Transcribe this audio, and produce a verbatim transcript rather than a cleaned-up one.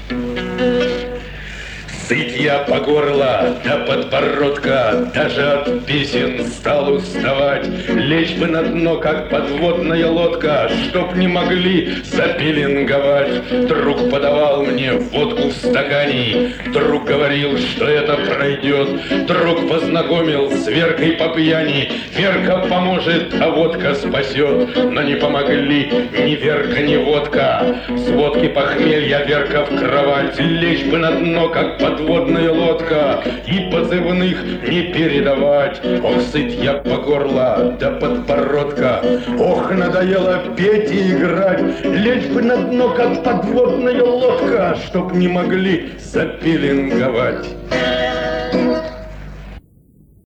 Сыт я по горло до подбородка, даже от песен стал уставать. Лечь бы на дно, как подводная лодка, чтоб не могли запеленговать. Друг подавал мне водку в стакане, друг говорил, что это пройдет. Друг познакомил с Веркой по пьяни, Верка поможет, а водка спасет. Но не помогли ни Верка, ни водка. С водки похмелья Верка в кровать. Лечь бы на дно, как подводная лодка, и позывных не передавать. Ох, сыт я по горло до подбородка, ох, надоело петь и играть. Лечь бы на дно, как подводная лодка, чтоб не могли запеленговать.